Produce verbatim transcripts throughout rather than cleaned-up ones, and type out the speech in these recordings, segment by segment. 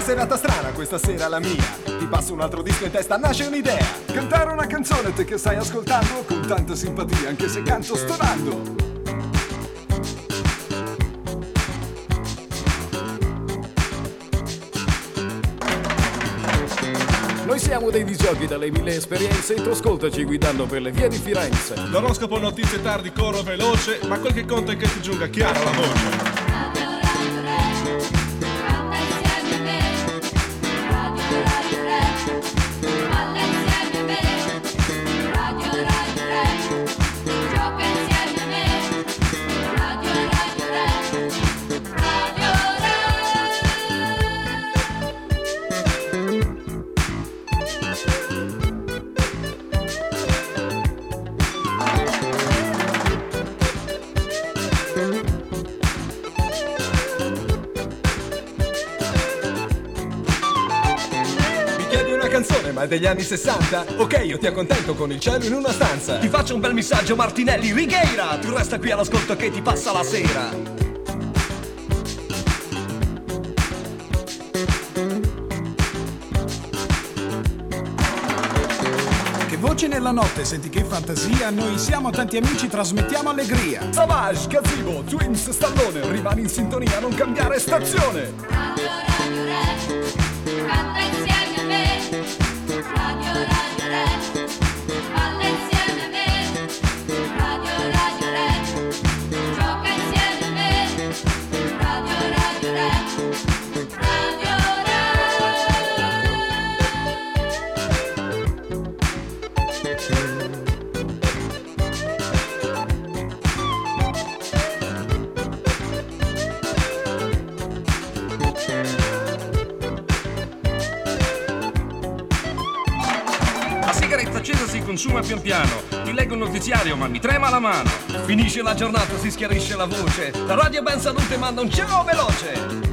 serata strana questa sera la mia. Ti passo un altro disco in testa, nasce un'idea. Cantare una canzone te che stai ascoltando con tanta simpatia, anche se canto stonando. Noi siamo dei disgiochi dalle mille esperienze e tu ascoltaci guidando per le vie di Firenze. L'oroscopo notizie tardi, corro veloce, ma quel che conta è che ti giunga chiara la voce. Canzone, ma è degli anni sessanta? Ok, io ti accontento con il cielo in una stanza. Ti faccio un bel messaggio Martinelli Righeira. Tu resta qui all'ascolto che ti passa la sera. Che voce nella notte, senti che fantasia. Noi siamo tanti amici, trasmettiamo allegria. Savage, Gazebo, Twins, Stallone. Rimani in sintonia, non cambiare stazione. Radio, radio, re, canta insieme a me. Radio, radio, re, balla insieme a me. Radio, radio, re, gioca insieme a me. Radio, radio, re, radio, Accesa si consuma pian piano. Ti leggo un notiziario ma mi trema la mano. Finisce la giornata, si schiarisce la voce. La Radio Ben Salute manda un ciao veloce.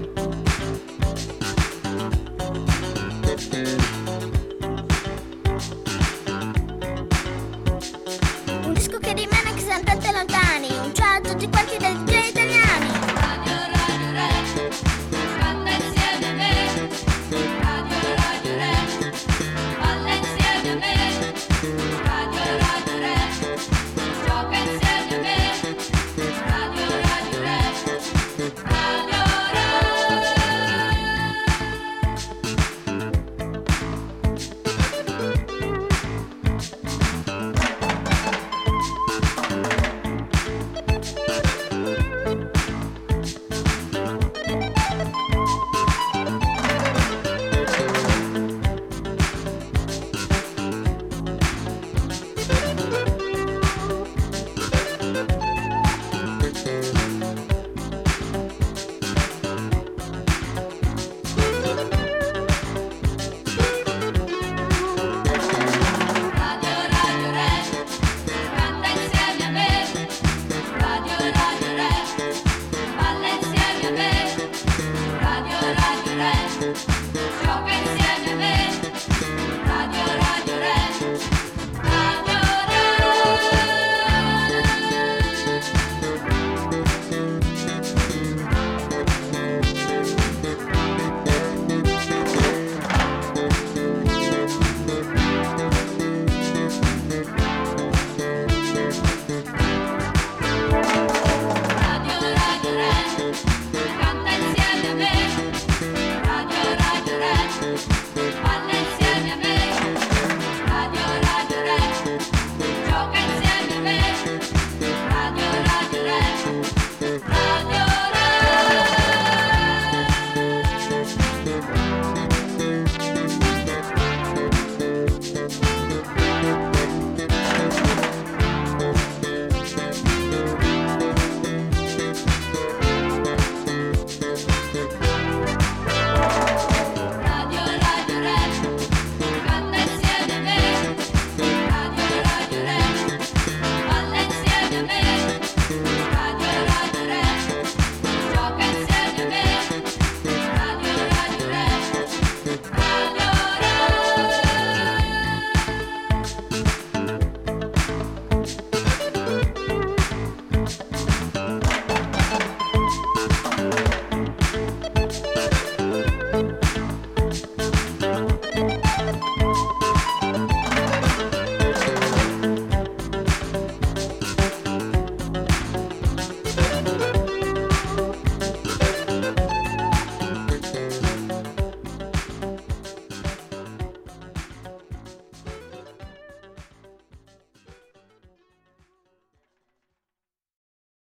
Un disco che rimane che siamo tanti lontani. Un ciao a tutti quanti dei D J italiani. radio, radio, re, canta insieme a me. Radio, radio, re, balla insieme a me. Radio, radio, re, gioca insieme a me. Radio, radio, re, radio, gioca insieme